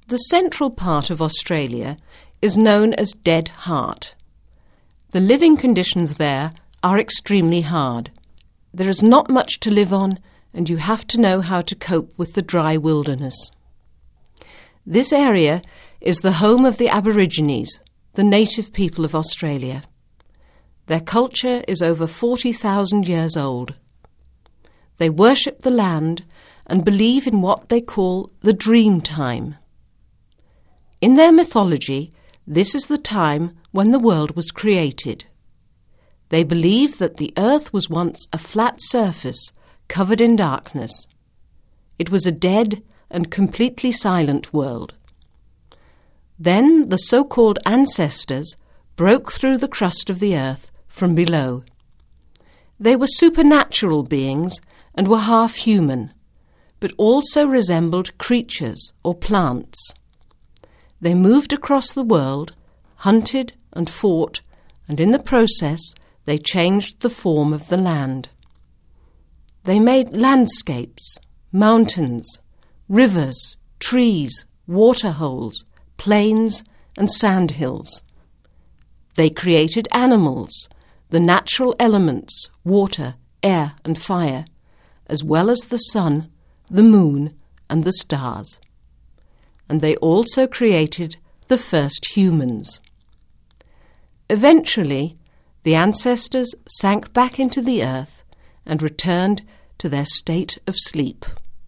The central part of Australia is known as Dead Heart. The living conditions there are extremely hard. There is not much to live on, and you have to know how to cope with the dry wilderness. This area is the home of the Aborigines, the native people of Australia. Their culture is over 40,000 years old. They worship the land and believe in what they call the dream time. In their mythology, this is the time when the world was created. They believe that the earth was once a flat surface covered in darkness. It was a dead and completely silent world. Then the so-called ancestors broke through the crust of the earth from below. They were supernatural beings and were half human, but also resembled creatures or plants. They moved across the world, hunted and fought, and in the process they changed the form of the land. They made landscapes, mountains, rivers, trees, waterholes, plains and sandhills. They created animals, the natural elements, water, air and fire, as well as the sun, the moon and the stars. And they also created the first humans. Eventually, the ancestors sank back into the earth and returned to their state of sleep.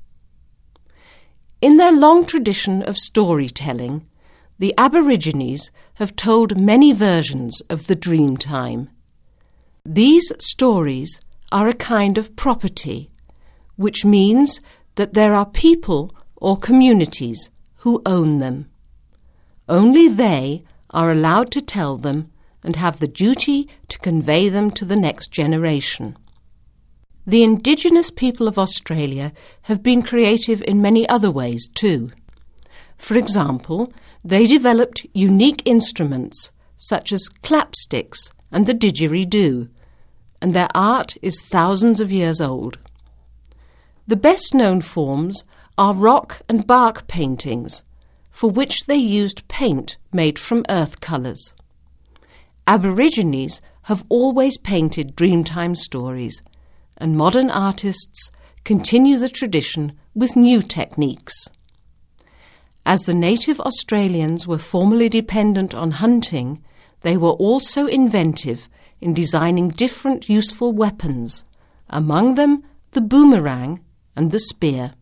In their long tradition of storytelling, the Aborigines have told many versions of the dream time. These stories are a kind of property, which means that there are people or communities who own them. Only they are allowed to tell them and have the duty to convey them to the next generation. The indigenous people of Australia have been creative in many other ways too. For example, they developed unique instruments such as clapsticks and the didgeridoo, and their art is thousands of years old. The best-known forms are rock and bark paintings, for which they used paint made from earth colours. Aborigines have always painted Dreamtime stories, and modern artists continue the tradition with new techniques. As the native Australians were formerly dependent on hunting, they were also inventive in designing different useful weapons, among them the boomerang and the spear.